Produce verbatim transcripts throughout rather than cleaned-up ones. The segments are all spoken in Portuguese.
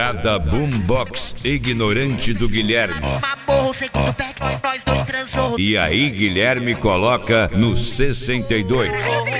Estrada Boombox ignorante do Guilherme. E aí Guilherme coloca no sessenta e dois.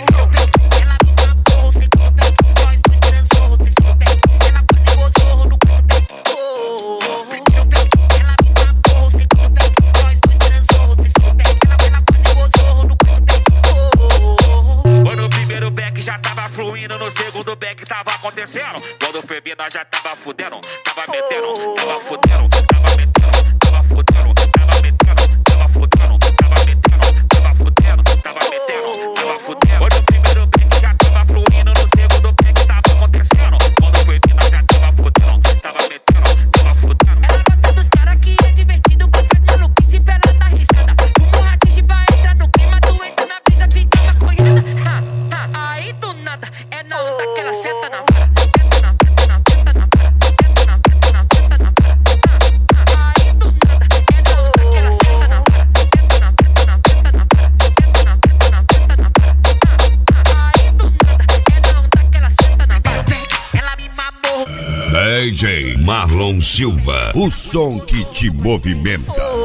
Fluindo no segundo back tava acontecendo. Quando foi bem nós já tava fudendo. Tava metendo, tava fudendo. Tava metendo, tava fudendo. Tava metendo, tava fudendo. Tava metendo, tava fudendo. Tava metendo, tava fudendo. Quando o primeiro back já tava fluindo no segundo back tava acontecendo. Quando foi bem nós já tava fudendo. Tava metendo, tava fudendo. Ela gosta dos caras que é divertido, que faz maluquice pra ela dar risada. Fumo rachixe pra entrar no clima, tu entra na brisa, fica maconhada. Ha, ha, aí do nada. É na onda que ela senta na vara. Senta na, senta na, senta na vara. Senta na, senta na, senta na vara. Aí do nada. É na onda que ela senta na vara. Senta na, senta na, senta na vara. Senta na, senta na, senta na vara. Aí do nada. É na onda que ela senta na vara. Ela me mamou. D J Marlon Silva, o som que te movimenta.